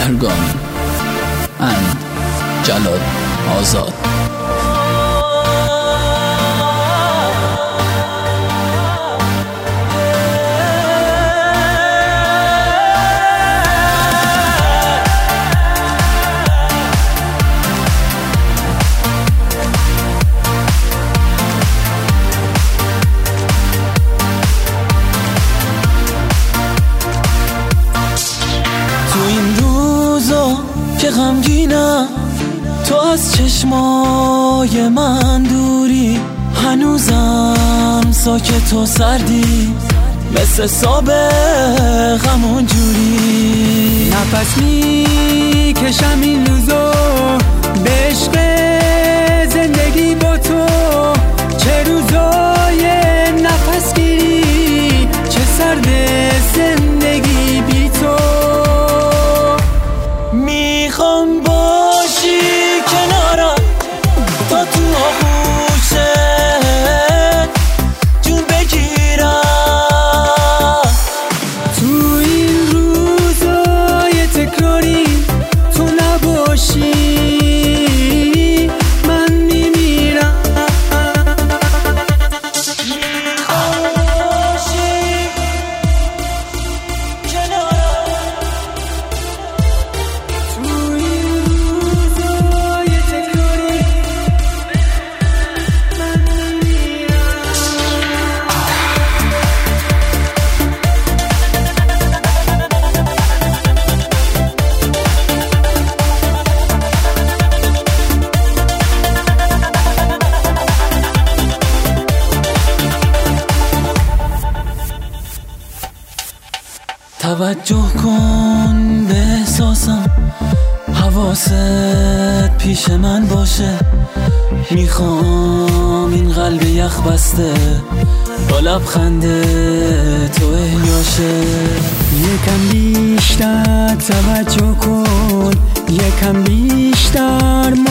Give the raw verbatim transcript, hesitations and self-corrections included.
Argon and Jalal Azad. که غمگینم تو از چشمای من دوری، هنوزم ساکت و سردی مثل سابق همون جوری. نفس میکشم این روزو به عشق زندگی با تو، چه روزای نفس گیری، چه سرد زندگی بی تو. میخوام باشی کنارم تا تو آغوشت جون بگیرم. تو این روزای تکراری تو نباشی من میمیرم. میخوام باشی کنارم توجه کن به احساسم، حواست پیش من باشه. میخوام این قلب یخ بسته با لبخند تو احیاشه. یکم بیشتر توجه کن، یکم بیشتر